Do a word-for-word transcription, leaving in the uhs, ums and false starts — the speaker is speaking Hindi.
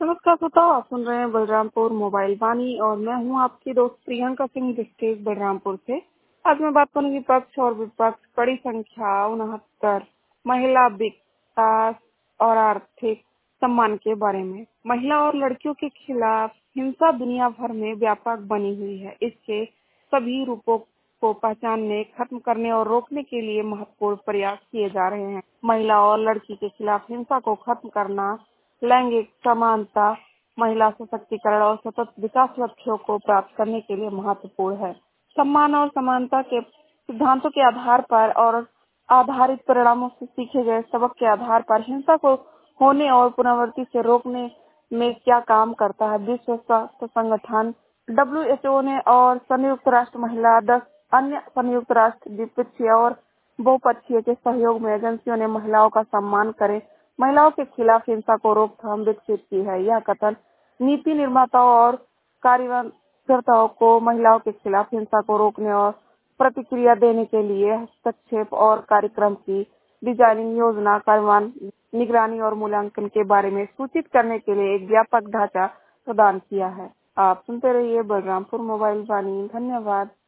नमस्कार श्रोताओ, आप सुन रहे हैं बलरामपुर मोबाइल वाणी और मैं हूं आपकी दोस्त प्रियंका सिंह डिस्ट्रिक्ट बलरामपुर से। आज मैं बात करूंगी पक्ष और विपक्ष कड़ी संख्या उनहत्तर महिला विकास और आर्थिक सम्मान के बारे में। महिला और लड़कियों के खिलाफ हिंसा दुनिया भर में व्यापक बनी हुई है। इसके सभी रूपों को पहचानने, खत्म करने और रोकने के लिए महत्वपूर्ण प्रयास किए जा रहे हैं। महिला और लड़की के खिलाफ हिंसा को खत्म करना, लैंगिक समानता, महिला सशक्तिकरण और सतत विकास लक्ष्यों को प्राप्त करने के लिए महत्वपूर्ण है। सम्मान और समानता के सिद्धांतों के आधार पर और आधारित परिणामों से सीखे गए सबक के आधार पर हिंसा को होने और पुनरावृत्ति से रोकने में क्या काम करता है। विश्व स्वास्थ्य संगठन डब्ल्यू एच ओ ने और संयुक्त राष्ट्र महिला, दस अन्य संयुक्त राष्ट्र द्विपक्षीय और बहुपक्षीय के सहयोग में एजेंसियों ने महिलाओं का सम्मान करें, महिलाओं के खिलाफ हिंसा को रोकथाम विकसित की है। यह कथन नीति निर्माताओं और कार्यकर्ताओं को महिलाओं के खिलाफ हिंसा को रोकने और प्रतिक्रिया देने के लिए हस्तक्षेप और कार्यक्रम की डिजाइनिंग, योजना, कार्यान्वयन, निगरानी और मूल्यांकन के बारे में सूचित करने के लिए एक व्यापक ढांचा प्रदान किया है। आप सुनते रहिए बलरामपुर मोबाइल वाणी। धन्यवाद।